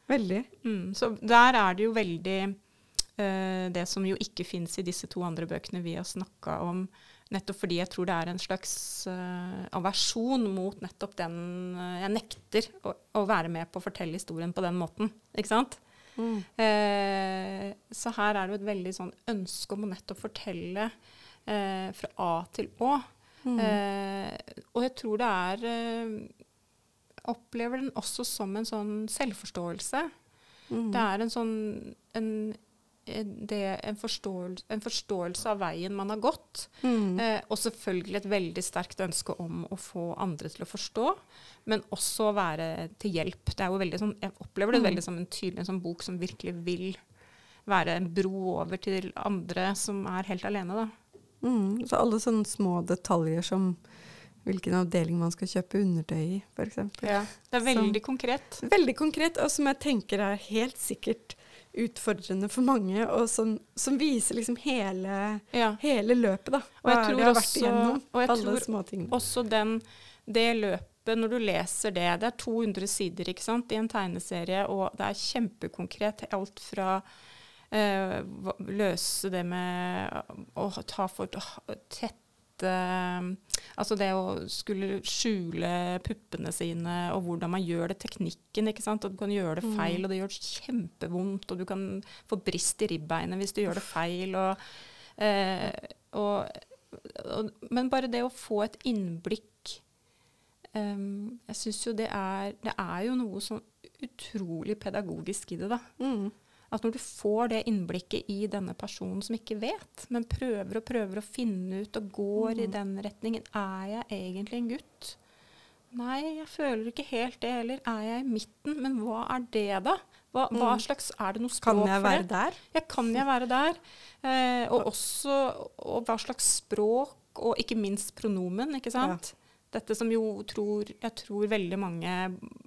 Speaker 1: Veldig.
Speaker 2: Mm, så der er det jo veldig uh, det som jo ikke finnes i disse to andre bøkene vi har snakket om, nettopp fordi jeg tror det er en slags uh, aversjon mot nettopp den uh, jeg nekter å, å være med på å fortelle historien på den måten, ikke sant? Mm. Uh, så her er det jo et veldig sånn ønske om å nettopp fortelle uh, fra A til Å. Mm. Uh, og jeg tror det er uh, opplever den også som en sånn selvforståelse. Mm. Det er en sånn en, det, en, forståelse, en forståelse av veien man har gått, mm. eh, og selvfølgelig et veldig sterkt ønske om å få andre til å forstå, men også være til hjelp. Det er jo veldig sånn, jeg opplever det mm. veldig som en tydelig en sånn bok som virkelig vil være en bro over til andre som er helt alene, da.
Speaker 1: Mm. Så alle sånne små detaljer som hvilken avdeling man skal kjøpe undertøy i, for eksempel.
Speaker 2: Ja, det er veldig
Speaker 1: som,
Speaker 2: konkret.
Speaker 1: Veldig konkret, og som jeg tenker er helt sikkert utfordrende for mange, og som, som viser liksom hele, ja. hele løpet, da. Hva er det jeg har vært igjennom?
Speaker 2: Og jeg
Speaker 1: alle
Speaker 2: tror
Speaker 1: små tingene.
Speaker 2: Også den, det løpet, når du leser det, det er to hundre sider, ikke sant, i en tegneserie, og det er kjempekonkret, alt fra eh, løse det med å ta for tett Uh, altså det å skulle skjule puppene sine, og hvordan man gjør det, teknikken, ikke sant? Og du kan gjøre det feil, mm. og det gjør kjempevondt, og du kan få brist i ribbeinet hvis du gjør det feil, og, uh, og, og, men bare det å få et innblikk, um, jeg synes jo det er, det er jo noe sånn utrolig pedagogisk i det, da. Mm. At når du får det innblikket i denne personen som ikke vet, men prøver og prøver å finne ut og går mm. i den retningen, er jeg egentlig en gutt? Nei, jeg føler ikke helt det heller. Er jeg i midten? Men hva er det da? Hva, mm. hva slags, er det noe språk for det?
Speaker 1: Kan jeg være der?
Speaker 2: Ja, kan jeg være der? Eh, og også, og hva slags språk, og ikke minst pronomen, ikke sant? Ja. Dette som jo tror, jeg tror veldig mange...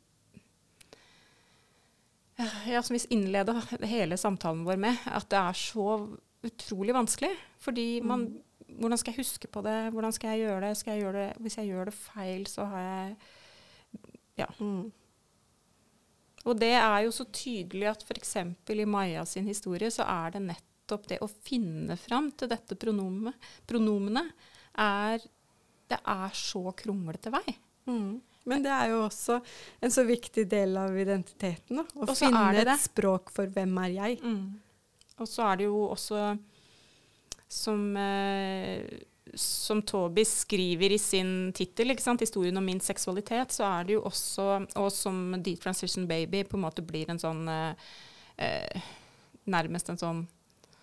Speaker 2: Ja, som vi innleder hele samtalen vår med, at det er så utrolig vanskelig. Fordi man, mm. hvordan skal jeg huske på det? Hvordan skal jeg gjøre det? Skal jeg gjøre det? Hvis jeg gjør det feil, så har jeg... Ja. Mm. Og det er jo så tydelig at for eksempel i Maja sin historie, så er det nettopp det å finne fram til dette pronomenet, pronomene, er, det er så kronglete vei. Mm.
Speaker 1: Men det er jo også en så viktig del av identiteten, da. Å finne et det. språk for hvem er jeg.
Speaker 2: Mm. Og så er det jo også, som, eh, som Toby skriver i sin titel, ikke sant, historien om min seksualitet, så er det jo også, og som Deep Transition Baby på en måte blir en sånn, eh, nærmest en sånn,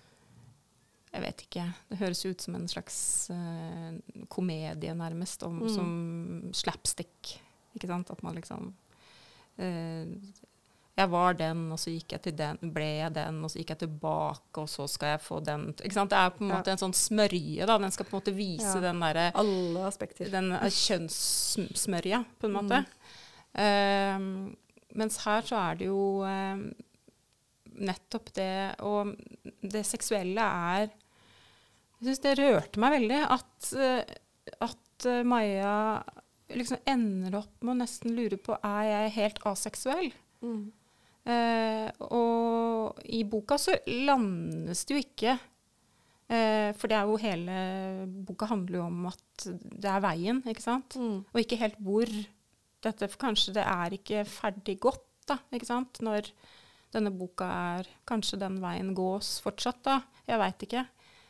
Speaker 2: jeg vet ikke, det høres ut som en slags eh, komedie nærmest, om, mm. som slapstick. Ikke sant? At man liksom eh, jeg var den, og så gikk jeg til den, ble jeg den, og så gikk jeg tilbake, og så skal jeg få den. Ikke sant? Det er på en måte ja. en sånn smørje, da. Den skal på en måte vise ja. den derre
Speaker 1: alle aspekter.
Speaker 2: Den kjønnssmørja, på en måte. Mm. Eh, mens her så er det jo eh, nettopp det, og det seksuelle er, jeg synes det rørte meg veldig, at, at Maja liksom ender opp med å nesten lure på, er jeg helt aseksuell? Mm. Eh, og i boka så landes det jo ikke, eh, for det er jo hele, boka handler jo om at det er veien, ikke sant? Mm. Og ikke helt hvor dette, for kanskje det er ikke ferdig godt, da, ikke sant? Når denne boka er, kanskje den veien gås fortsatt, da, jeg vet ikke.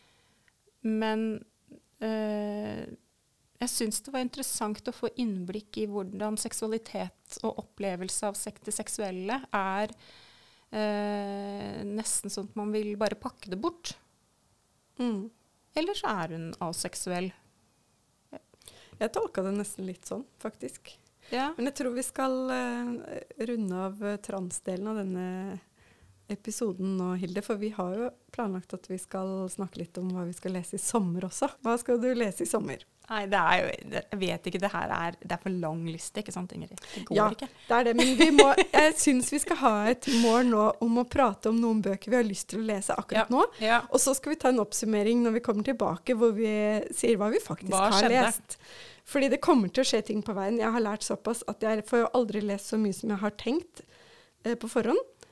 Speaker 2: Men eh, jeg synes det var interessant å få innblikk i hvordan seksualitet og opplevelse av det seksuelle er eh, nesten sånn at man vil bare pakke det bort. Mm. Eller så er hun aseksuell.
Speaker 1: Jeg tolker det nesten litt sånn, faktisk.
Speaker 2: Ja.
Speaker 1: Men jeg tror vi skal uh, runde av uh, transdelen av denne episoden nå, Hilde, for vi har jo planlagt at vi skal snakke litt om hva vi skal lese i sommer også. Hva skal du lese i sommer?
Speaker 2: Nei, det er jo, jeg vet ikke, det her er, det er for lang liste, ikke sant, Ingrid? Det går
Speaker 1: ja,
Speaker 2: ikke.
Speaker 1: Det er det, men vi må, jeg synes vi skal ha et mål nå om å prate om noen bøker vi har lyst til å lese akkurat ja, nå,
Speaker 2: ja.
Speaker 1: Og så skal vi ta en oppsummering når vi kommer tilbake, hvor vi sier hva vi faktisk
Speaker 2: hva
Speaker 1: har
Speaker 2: skjedde?
Speaker 1: lest. Fordi det kommer til å skje ting på veien. Jeg har lært såpass at jeg får jo aldri lest så mye som jeg har tenkt eh, på forhånd.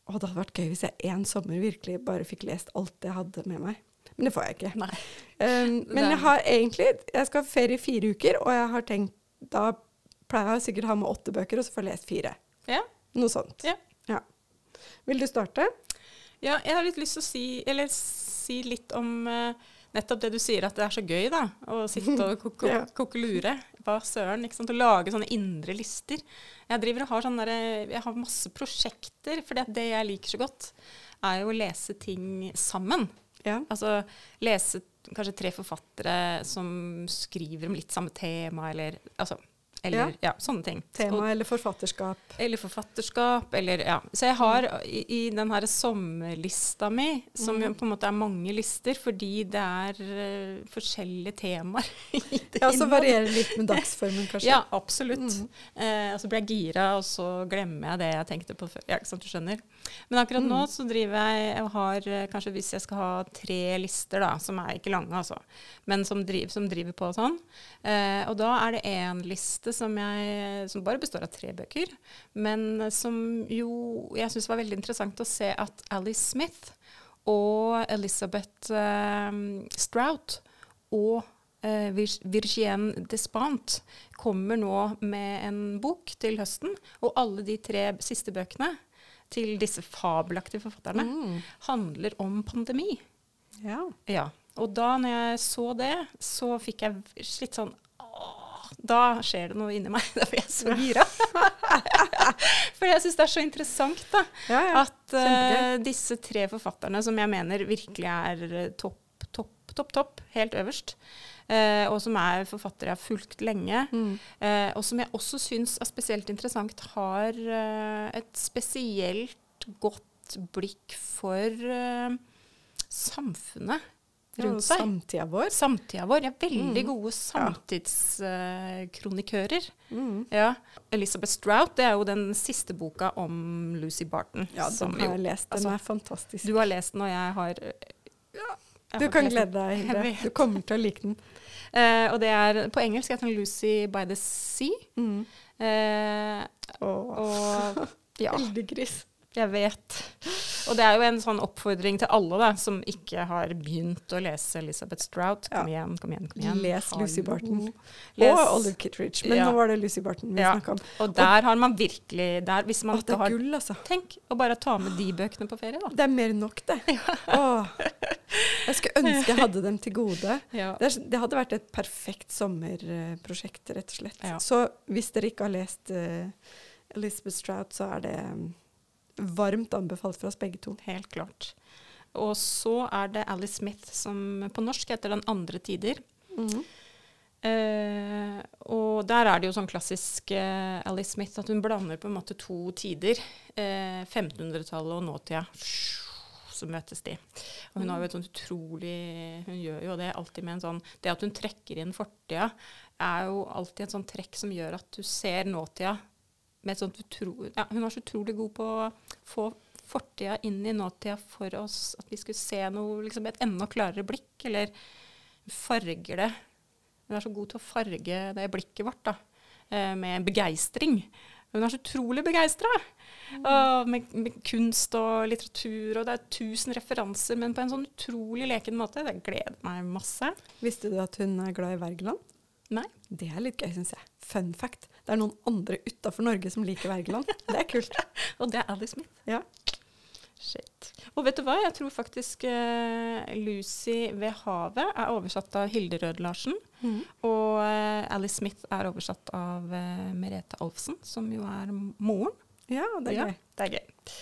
Speaker 1: Å, det hadde vært gøy hvis jeg en sommer virkelig bare fikk lest alt jeg hadde med meg. Men det får jeg ikke.
Speaker 2: Nei.
Speaker 1: Um, men jeg har egentlig, jeg skal ha ferie i fire uker, og jeg har tenkt, da pleier jeg sikkert å ha med åtte bøker, og så får jeg lest fire.
Speaker 2: Ja.
Speaker 1: Noe sånt.
Speaker 2: Ja.
Speaker 1: Ja. Vil du starte?
Speaker 2: Ja, jeg har litt lyst til å si, eller si litt om uh, nettopp det du sier, at det er så gøy da, å sitte og kok
Speaker 1: Ja.
Speaker 2: kokelure. Hva søren, ikke sant? Å lage sånne indre lister. Jeg driver og har sånne der, jeg har masse prosjekter, for det jeg liker så godt, er jo å lese ting sammen.
Speaker 1: Ja.
Speaker 2: Altså lese kanskje tre forfattere som skriver om litt samme tema, eller, altså, eller ja. Ja, sånne ting.
Speaker 1: Tema
Speaker 2: og,
Speaker 1: eller forfatterskap.
Speaker 2: Eller forfatterskap, eller ja. Så jeg har i, i den her sommerlista mi, som mm. på en måte er mange lister, fordi det er uh, forskjellige temaer i det.
Speaker 1: Ja, så varierer det litt med dagsformen, kanskje.
Speaker 2: Ja, absolutt. Mm.
Speaker 1: Uh,
Speaker 2: og så blir jeg gira, og så glemmer jeg det jeg tenkte på før. Ja, ikke sant, du skjønner. Men akkurat mm. nå så driver jeg og har, kanskje hvis jeg skal ha tre lister da, som er ikke lange altså, men som driver, som driver på sånn. Uh, og da er det en liste som, jeg, som bare består av tre bøker, men som jo jeg synes var veldig interessant å se at Alice Smith og Elizabeth um, Strout og uh, Vir Virginie Despentes kommer nå med en bok til høsten, og alle de tre siste bøkene til disse fabelaktige forfatterne mm. handler om pandemi.
Speaker 1: Ja.
Speaker 2: Ja. Og da når jeg så det, så fikk jeg litt sånn da skjer det noe inni meg. Da blir jeg så gira. For jeg synes det er så interessant da,
Speaker 1: ja, ja.
Speaker 2: at uh, disse tre forfatterne som jeg mener virkelig er topp, topp, topp, topp, helt øverst, uh, og som er forfattere jeg har fulgt lenge, mm. uh, og som jeg også synes er spesielt interessant, har uh, et spesielt godt blikk for uh, samfunnet rundt seg.
Speaker 1: Samtida vår.
Speaker 2: Samtida vår. Ja, veldig mm. gode samtidskronikører. Uh, mm. Ja. Elizabeth Strout, det er jo den siste boka om Lucy Barton.
Speaker 1: Ja, den har jeg lest. Den
Speaker 2: altså,
Speaker 1: er fantastisk.
Speaker 2: Du har lest den, og jeg har... Ja, jeg
Speaker 1: du
Speaker 2: har
Speaker 1: kan glede deg, Hilde. Du kommer til å like den.
Speaker 2: Uh, og det er, på engelsk heter den Lucy by the Sea. Mm. Uh,
Speaker 1: oh.
Speaker 2: Og, ja.
Speaker 1: Veldig gris.
Speaker 2: Jeg vet. Og det er jo en sånn oppfordring til alle da, som ikke har begynt å lese Elizabeth Strout. Kom ja. igjen, kom igjen, kom igjen.
Speaker 1: Les Lucy Barton. Les. Og Olive Kitteridge. Men ja. nå var det Lucy Barton vi ja. snakket om.
Speaker 2: Og der og, har man virkelig, der, hvis man
Speaker 1: å,
Speaker 2: ikke har,
Speaker 1: gull, altså.
Speaker 2: tenk å bare ta med de bøkene på ferie da.
Speaker 1: Det er mer enn nok det. Ja. Åh. Jeg skulle ønske jeg hadde dem til gode. Ja. Det, det hadde vært et perfekt sommerprosjekt, rett og slett. Ja. Så hvis dere ikke har lest uh, Elizabeth Strout, så er det... Um, varmt anbefalt fra oss begge to.
Speaker 2: Helt klart. Og så er det Alice Smith, som på norsk heter Den andre tider. Mm. Uh, og der er det jo sånn klassisk uh, Alice Smith, at hun blander på en måte to tider. Uh, femtenhundretallet og nåtida. Så møtes de. Og hun har jo et sånt utrolig, hun gjør jo det alltid med en sånn, det at hun trekker inn fortida, er jo alltid et sånt trekk som gjør at du ser nåtida med et sånt utro, ja, hun var så utrolig god på å få fortida inn i nåtida for oss, at vi skulle se noe, liksom et enda klarere blikk, eller farger det. Hun er så god til å farge det blikket vårt da, med begeistring. Hun er så utrolig begeistret. Mm. Og med, med kunst og litteratur, og det er tusen referanser, men på en sånn utrolig leken måte. Det gleder meg masse.
Speaker 1: Visste du at hun er glad i Wergeland?
Speaker 2: Nei.
Speaker 1: Det er litt gøy, synes jeg. Fun fact. Det er noen andre utenfor Norge som liker Wergeland. Det er kult.
Speaker 2: Og det er Alice Smith.
Speaker 1: Ja.
Speaker 2: Shit. Og vet du hva? Jeg tror faktisk uh, Lucy ved havet er oversatt av Hilde Rød Larsen. Mm. Og uh, Alice Smith er oversatt av uh, Merete Alfsen, som jo er moren.
Speaker 1: Ja, det er
Speaker 2: ja,
Speaker 1: gøy.
Speaker 2: Det er gøy.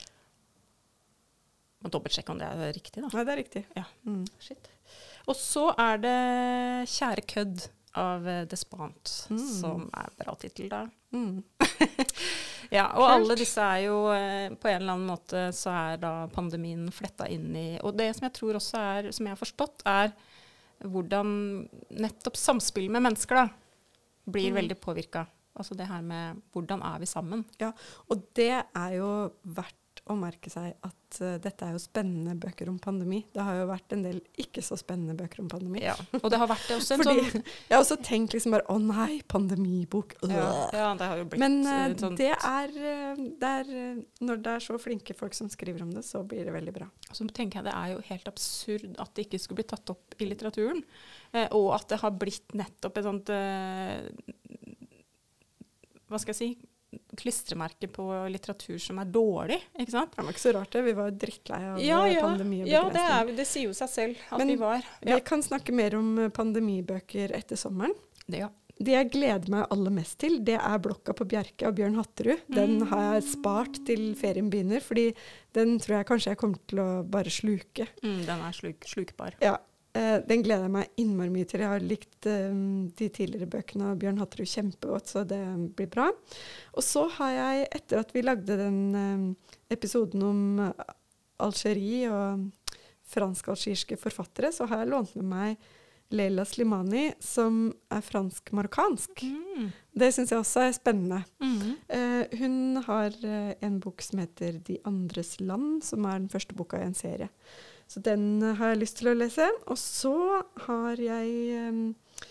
Speaker 2: Må dobbeltsjekke om det er riktig da.
Speaker 1: Ja, det er riktig.
Speaker 2: Ja. Mm. Shit. Og så er det Kjære kødd av Despentes, mm. som er bra titel da. Mm. Ja, og Kult. Alle disse er jo, på en eller annen måte, så er da pandemien flettet inn i, og det som jeg tror også er, som jeg har forstått, er hvordan nettopp samspill med mennesker da, blir mm. veldig påvirket. Altså det her med, hvordan er vi sammen?
Speaker 1: Ja, og det er jo verdt å merke seg at uh, dette er jo spennende bøker om pandemi. Det har jo vært en del ikke så spennende bøker om pandemi.
Speaker 2: Ja, og det har vært det også en
Speaker 1: Fordi
Speaker 2: sånn...
Speaker 1: jeg har også tenkt liksom bare, å nei, pandemibok.
Speaker 2: Ja, ja, det har jo blitt
Speaker 1: Men uh,
Speaker 2: sånn...
Speaker 1: det er, uh, det er uh, når det er så flinke folk som skriver om det, så blir det veldig bra.
Speaker 2: Så tenker jeg det er jo helt absurd at det ikke skulle bli tatt opp i litteraturen, eh, og at det har blitt nettopp et sånt... Eh, hva skal jeg si? Klistremerke på litteratur som er dårlig, ikke sant?
Speaker 1: Det var ikke så rart det, vi var drittleie av
Speaker 2: ja, ja.
Speaker 1: pandemi og
Speaker 2: ja,
Speaker 1: begrensning.
Speaker 2: det, er, det sier jo seg selv at
Speaker 1: Men
Speaker 2: vi var.
Speaker 1: Vi
Speaker 2: Ja.
Speaker 1: kan snakke mer om pandemibøker etter sommeren.
Speaker 2: Det, ja.
Speaker 1: Det jeg gleder meg aller mest til, det er Blokka på Bjerke av Bjørn Hatterud. Den har jeg spart til ferien begynner, fordi den tror jeg kanskje jeg kommer til å bare sluke.
Speaker 2: Mm, den er sluk, slukbar.
Speaker 1: Ja, eh, den gleder jeg meg innmari mye til. Jeg har likt eh, de tidligere bøkene av Bjørn Hatterud kjempegodt, så det blir bra. Og så har jeg, etter at vi lagde den eh, episoden om eh, Algerie og fransk-algirske forfattere, så har jeg lånt med meg Leila Slimani, som er fransk-marokkansk.
Speaker 2: Mm.
Speaker 1: Det synes jeg også er spennende.
Speaker 2: Mm.
Speaker 1: Eh, hun har eh, en bok som heter De andres land, som er den første boka i en serie. Så den eh, har jeg lyst til å lese. Og så har jeg eh,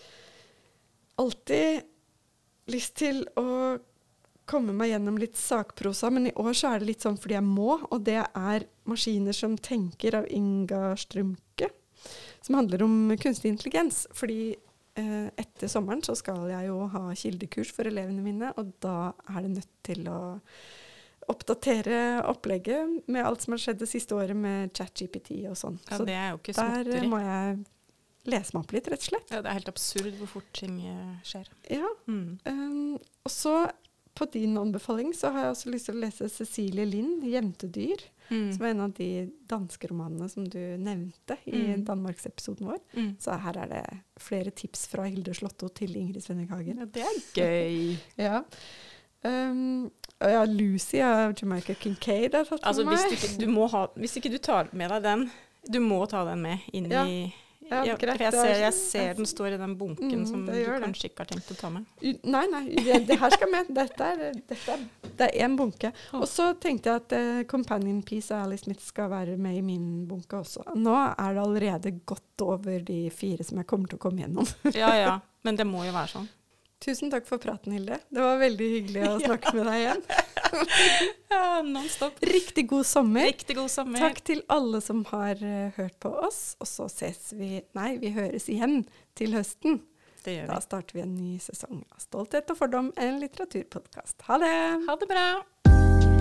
Speaker 1: alltid lyst til å komme meg gjennom litt sakprosa, men i år så er det litt sånn fordi jeg må, og det er Maskiner som tenker av Inga Strømke, som handler om kunstig intelligens. Fordi eh, etter sommeren så skal jeg jo ha kildekurs for elevene mine, og da er det nødt til å oppdatere opplegget med alt som har skjedd det siste året med ChatGPT og sånn.
Speaker 2: Ja,
Speaker 1: så
Speaker 2: det er jo ikke
Speaker 1: der
Speaker 2: småtteri.
Speaker 1: eh, må jeg lese meg opp litt, rett og slett.
Speaker 2: Ja, det er helt absurd hvor fort ting eh, skjer.
Speaker 1: Ja,
Speaker 2: Mm.
Speaker 1: um, og så på din anbefaling så har jeg også lyst til å lese Cecilie Lind, Jentedyr,
Speaker 2: Mm.
Speaker 1: som er en av de danske romanene som du nevnte i
Speaker 2: Mm.
Speaker 1: Danmarks-episoden vår.
Speaker 2: Mm.
Speaker 1: Så her er det flere tips fra Hilde Slotto til Ingrid Svenning Hagen.
Speaker 2: Ja, det er gøy.
Speaker 1: Ja. Um, og ja, Lucy av Jamaica Kincaid har tatt
Speaker 2: Altså,
Speaker 1: for
Speaker 2: hvis,
Speaker 1: meg.
Speaker 2: du ikke, du må ha, hvis ikke du tar med deg den, du må ta den med inn
Speaker 1: Ja.
Speaker 2: i...
Speaker 1: Ja,
Speaker 2: Ja,
Speaker 1: greit,
Speaker 2: for jeg
Speaker 1: det er
Speaker 2: ser, jeg
Speaker 1: sånn-
Speaker 2: ser den står i den bunken
Speaker 1: Mm,
Speaker 2: som
Speaker 1: det
Speaker 2: du
Speaker 1: gjør det.
Speaker 2: kanskje ikke har tenkt å ta med.
Speaker 1: U- Nei, nei, det, det her skal med. Dette er, dette er, det er en bunke. Og så tenkte jeg at uh, Companion Piece av Alice Smith skal være med i min bunke også. Nå er det allerede godt over de fire som jeg kommer til å komme gjennom.
Speaker 2: Ja, ja, men det må jo være sånn.
Speaker 1: Tusen takk for praten, Hilde. Det var veldig hyggelig å snakke med deg igjen.
Speaker 2: Ja, non-stop.
Speaker 1: Riktig god sommer.
Speaker 2: Riktig god sommer.
Speaker 1: Takk til alle som har uh, hørt på oss. Og så ses vi, nei, vi høres igjen til høsten.
Speaker 2: Det gjør
Speaker 1: Da
Speaker 2: vi.
Speaker 1: starter vi en ny sesong av Stolthet og fordom, en litteraturpodcast. Ha det!
Speaker 2: Ha det bra.